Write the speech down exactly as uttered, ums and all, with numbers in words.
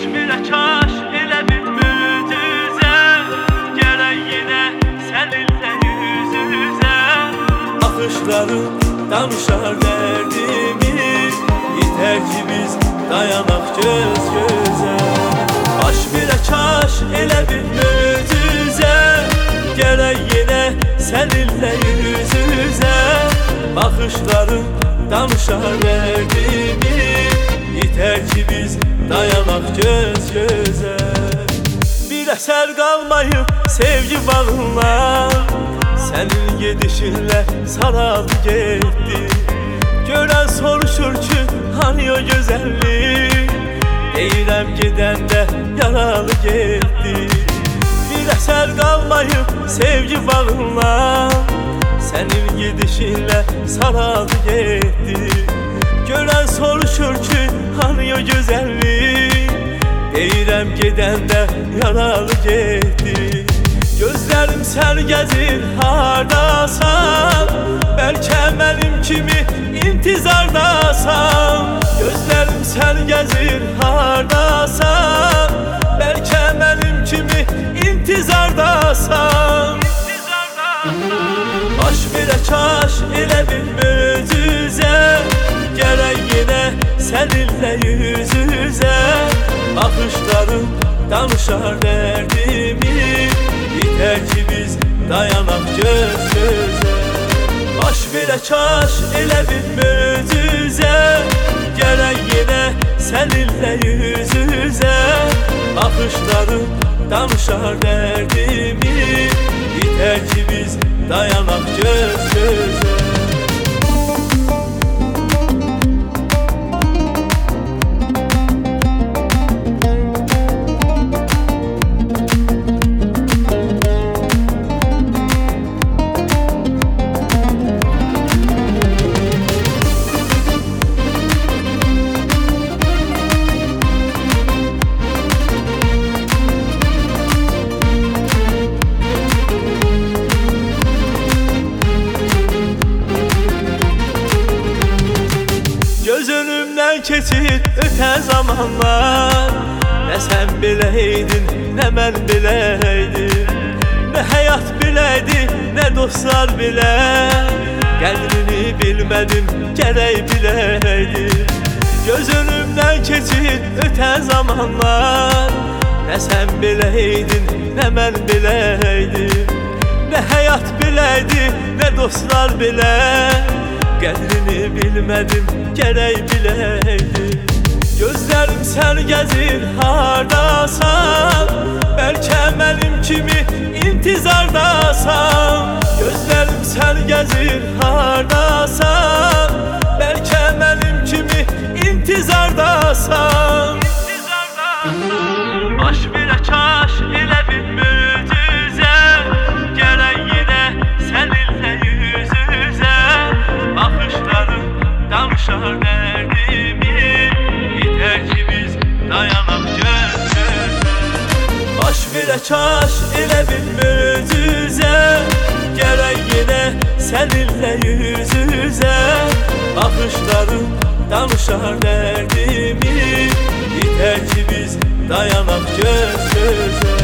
Kaşmirə kaş elə bir möcüzə, gərək yenə səninlə yüz-üzə. Baxışların danışar dərdimi, yetər ki biz dayanaq göz-gözə. Kaşmirə kaş elə bir möcüzə, gərək yenə səninlə yüz-üzə. Baxışların danışar dərdimi, yetər ki biz dayanaq göz-gözə. Bir əsər qalmayıb sevgi bağınla, sənin gedişinlə saraldı getdi. Görən soruşur ki, hani o gözəllik, deyirəm gedəndə yaralı getdi. Bir əsər qalmayıb sevgi bağınla, sənin gedişinlə saraldı getdi. Görən soruşur ki, hani o gözəllik, deyirəm gedəndə yaralı getdi. Gözlərim sən gəzir hardasan, bəlkə mənim kimi intizardasan. Gözlərim sən gəzir hardasan, bəlkə mənim kimi intizardasan. Kaşmirə kaş elə bir möcüzə, gərək yenə səninlə yüz-üzə. Baxışların danışar dərdimi, yetər ki biz dayanaq göz-gözə. Kaşmirə kaş elə bir möcüzə, gərək yenə səninlə yüz-üzə. Baxışların danışar dərdimi, yetər ki biz dayanaq göz-gözə. Göz önümdən keçir ötən zamanlar, nə sən biləydin, nə mən biləydim. Nə həyat bilədi, nə dostlar bilə, qədrini bilmədim, gərək biləydim. Göz önümdən keçir ötən zamanlar, nə sən biləydin, nə mən biləydim. Nə həyat bilədi, nə dostlar bilə, qədrini bilmədim, gərək biləydim. Gözlərim sən gəzir hardasan, bəlkə mənim kimi intizardasan. Gözlərim sən gəzir hardasan, bəlkə mənim kimi intizardasan. Kaşmirə kaş elə bir möcüzə, gərək yenə səninlə yüz-üzə. Baxışların danışar dərdimi, yetər ki biz dayanaq göz-gözə. Kaşmirə kaş elə bir möcüzə, gərək yenə səninlə yüz-üzə. Baxışların danışar dərdimi, yetər ki biz dayanaq göz-gözə.